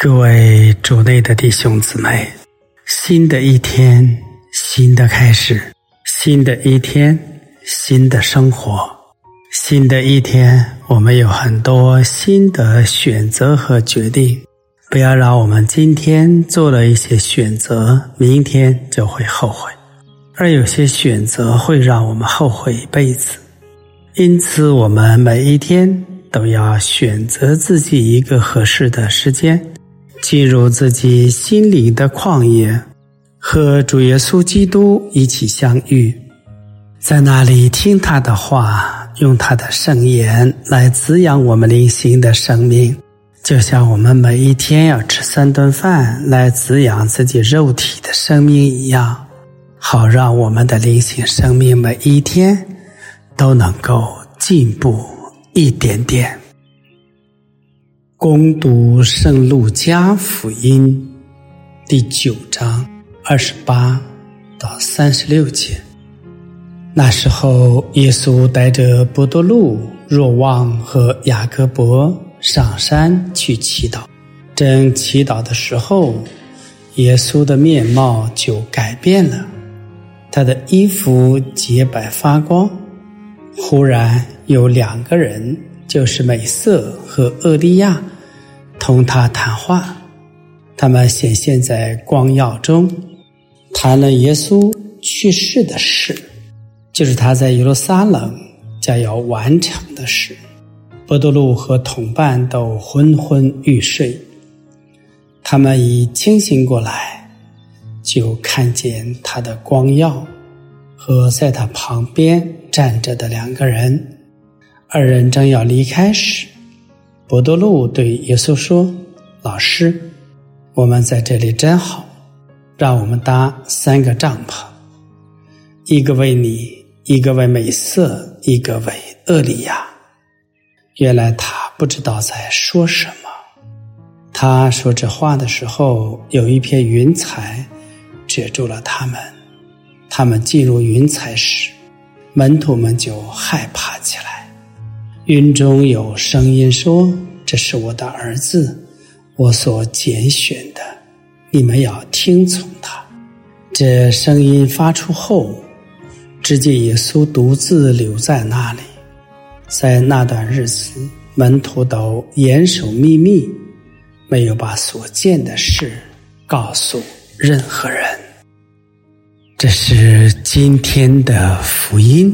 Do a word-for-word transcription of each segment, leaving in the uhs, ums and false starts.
各位主内的弟兄姊妹，新的一天，新的开始，新的一天，新的生活，新的一天，我们有很多新的选择和决定。不要让我们今天做了一些选择，明天就会后悔，而有些选择会让我们后悔一辈子。因此我们每一天都要选择自己一个合适的时间，进入自己心灵的旷野，和主耶稣基督一起相遇，在那里听他的话，用他的圣言来滋养我们灵性的生命，就像我们每一天要吃三顿饭来滋养自己肉体的生命一样，好让我们的灵性生命每一天都能够进步一点点。恭读圣路加福音第九章二十八到三十六节。那时候，耶稣带着伯多禄、若望和雅各伯上山去祈祷。正祈祷的时候，耶稣的面貌就改变了，他的衣服洁白发光。忽然有两个人，就是美色和厄利亚，同他谈话。他们显现在光耀中，谈了耶稣去世的事，就是他在耶路撒冷将要完成的事。伯多禄和同伴都昏昏欲睡，他们一清醒过来，就看见他的光耀和在他旁边站着的两个人。二人正要离开时，伯多禄对耶稣说：老师，我们在这里真好，让我们搭三个帐篷，一个为你，一个为美色，一个为厄利亚。原来他不知道在说什么。他说这话的时候，有一片云彩遮住了他们。他们进入云彩时，门徒们就害怕起来。云中有声音说：这是我的儿子，我所拣选的，你们要听从他。这声音发出后，只见耶稣独自留在那里。在那段日子，门徒都严守秘密，没有把所见的事告诉任何人。这是今天的福音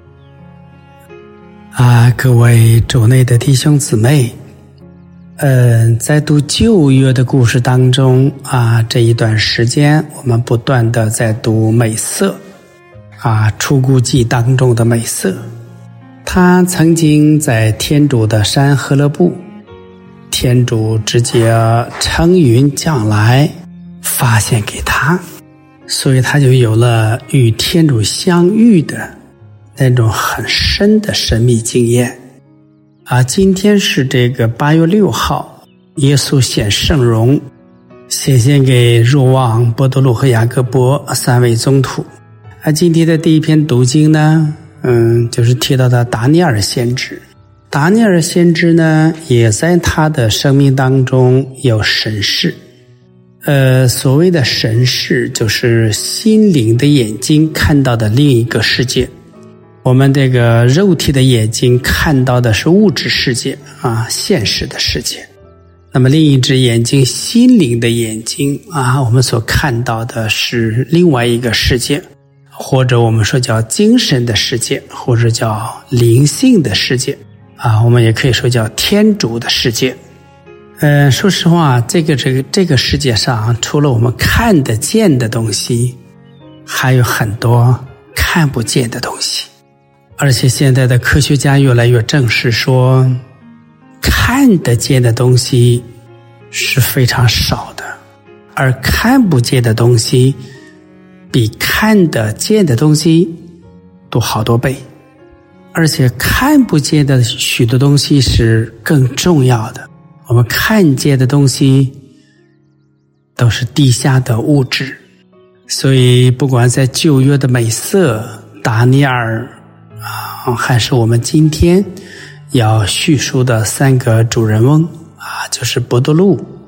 啊，各位主内的弟兄姊妹，嗯，在读旧约的故事当中啊，这一段时间我们不断的在读美色啊，出谷记当中的美色。他曾经在天主的山赫勒布，天主直接乘云降来发现给他，所以他就有了与天主相遇的那种很深的神秘经验啊。今天是这个八月六号，耶稣显圣容，显现给若望、伯多禄和雅各伯三位宗徒啊。今天的第一篇读经呢，嗯，就是提到的达尼尔先知。达尼尔先知呢，也在他的生命当中有神视。呃，所谓的神视，就是心灵的眼睛看到的另一个世界。我们这个肉体的眼睛看到的是物质世界啊，现实的世界。那么另一只眼睛，心灵的眼睛啊，我们所看到的是另外一个世界，或者我们说叫精神的世界，或者叫灵性的世界啊，我们也可以说叫天主的世界。呃，说实话，这个这个这个世界上，除了我们看得见的东西，还有很多看不见的东西。而且现在的科学家越来越证实说，看得见的东西是非常少的，而看不见的东西比看得见的东西多好多倍。而且看不见的许多东西是更重要的，我们看见的东西都是地下的物质。所以不管在旧约的美色、达尼尔啊，还是我们今天要叙述的三个主人翁啊，就是伯多禄、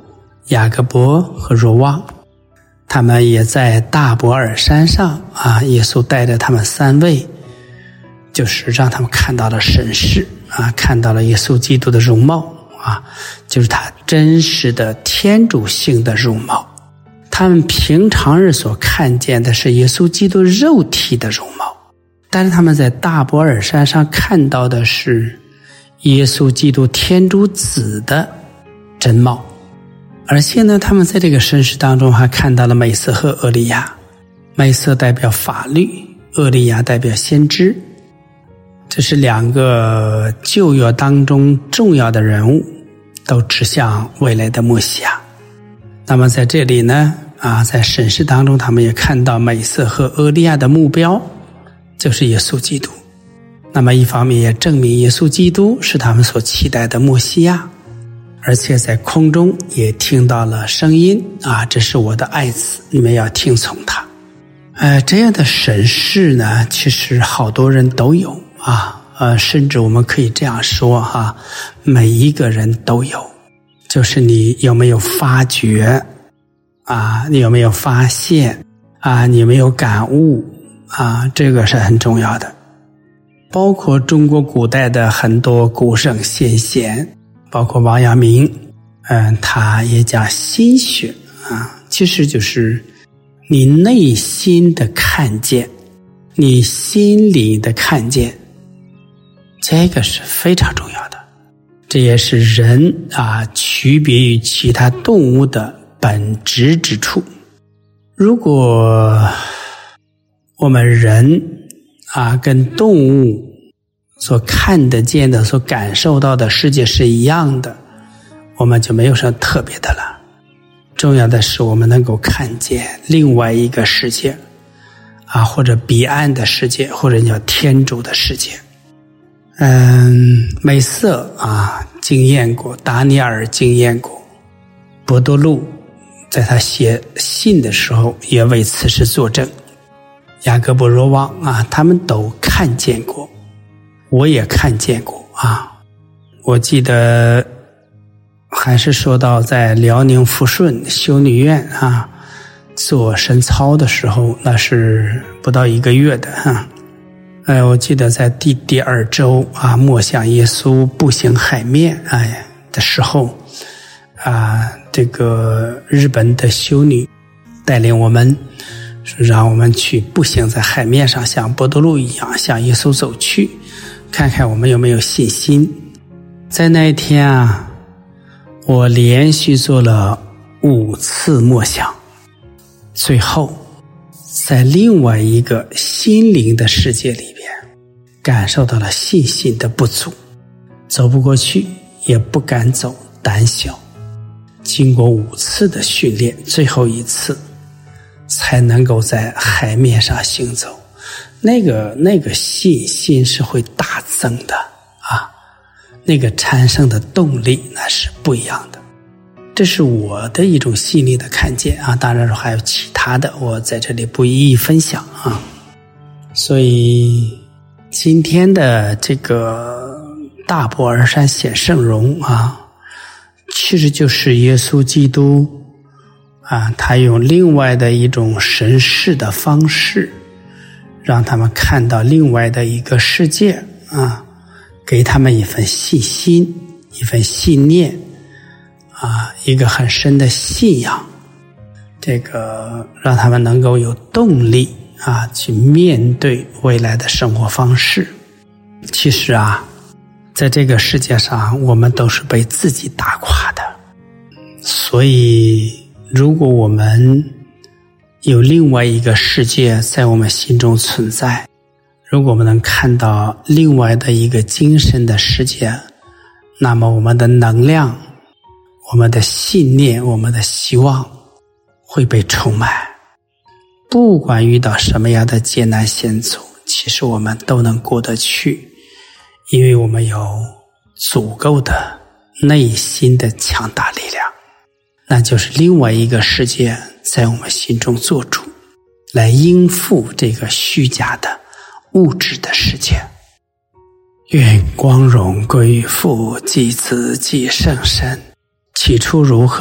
雅各伯和若望，他们也在大伯尔山上啊，耶稣带着他们三位，就是让他们看到了神视啊，看到了耶稣基督的容貌啊，就是他真实的天主性的容貌。他们平常日所看见的是耶稣基督肉体的容貌，但是他们在大伯尔山上看到的是耶稣基督天主子的真貌。而且呢，他们在这个神视当中还看到了美色和厄利亚。美色代表法律，厄利亚代表先知，这是两个旧约当中重要的人物，都指向未来的默西亚。那么在这里呢，啊，在审视当中，他们也看到美色和厄利亚的目标就是耶稣基督。那么一方面也证明耶稣基督是他们所期待的默西亚，而且在空中也听到了声音啊，这是我的爱子，你们要听从他。呃，这样的审视呢，其实好多人都有啊，呃，甚至我们可以这样说哈、啊，每一个人都有，就是你有没有发觉啊，你有没有发现啊，你有没有感悟啊，这个是很重要的。包括中国古代的很多古圣先贤，包括王阳明，嗯，他也讲心学啊，其实就是你内心的看见，你心里的看见，这个是非常重要的。这也是人啊区别于其他动物的本质之处。如果我们人啊跟动物所看得见的、所感受到的世界是一样的，我们就没有什么特别的了。重要的是我们能够看见另外一个世界啊，或者彼岸的世界，或者叫天主的世界。嗯，美色啊经验过，达尼尔经验过，伯多禄在他写信的时候也为此事作证，雅各伯、若望啊，他们都看见过，我也看见过啊。我记得还是说到在辽宁抚顺修女院啊做神操的时候，那是不到一个月的哈。哎，我记得在第第二周啊，默想耶稣步行海面哎的时候啊，这个日本的修女带领我们，让我们去步行在海面上，像伯多禄一样向耶稣走去，看看我们有没有信心。在那一天啊，我连续做了五次默想，最后在另外一个心灵的世界里边感受到了信心的不足，走不过去，也不敢走，胆小。经过五次的训练，最后一次才能够在海面上行走，那个那个信心是会大增的啊，那个产生的动力那是不一样的。这是我的一种心理的看见啊，当然还有其他的，我在这里不一一分享啊。所以今天的这个大伯尔山显圣容啊，其实就是耶稣基督啊，他用另外的一种神视的方式，让他们看到另外的一个世界啊，给他们一份信心，一份信念啊，一个很深的信仰，这个让他们能够有动力啊，去面对未来的生活方式。其实啊，在这个世界上，我们都是被自己打垮的，所以如果我们有另外一个世界在我们心中存在，如果我们能看到另外的一个精神的世界，那么我们的能量，我们的信念，我们的希望会被充满。不管遇到什么样的艰难险阻，其实我们都能过得去，因为我们有足够的内心的强大力量，那就是另外一个世界在我们心中做主，来应付这个虚假的物质的世界。愿光荣归于父，及子，及圣神，起初如何，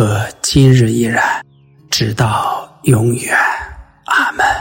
今日依然，直到永远。阿们。